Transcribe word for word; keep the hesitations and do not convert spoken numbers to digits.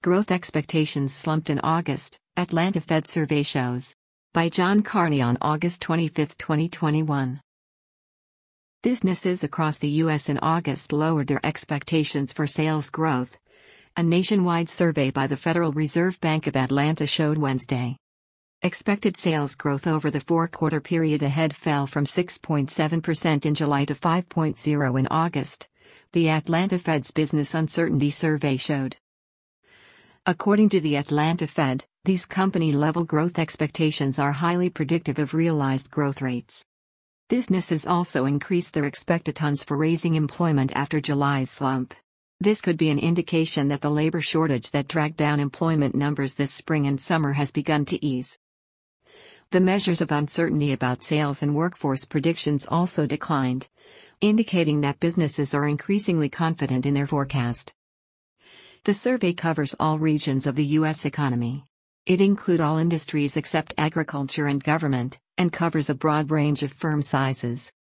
Growth expectations slumped in August, Atlanta Fed survey shows. By John Carney on August twenty-fifth, twenty twenty-one. Businesses across the U S in August lowered their expectations for sales growth. A nationwide survey by the Federal Reserve Bank of Atlanta showed Wednesday. Expected sales growth over the four-quarter period ahead fell from six point seven percent in July to five point zero in August, the Atlanta Fed's Business Uncertainty Survey showed. According to the Atlanta Fed, these company-level growth expectations are highly predictive of realized growth rates. Businesses also increased their expectations for raising employment after July's slump. This could be an indication that the labor shortage that dragged down employment numbers this spring and summer has begun to ease. The measures of uncertainty about sales and workforce predictions also declined, indicating that businesses are increasingly confident in their forecast. The survey covers all regions of the U S economy. It includes all industries except agriculture and government, and covers a broad range of firm sizes.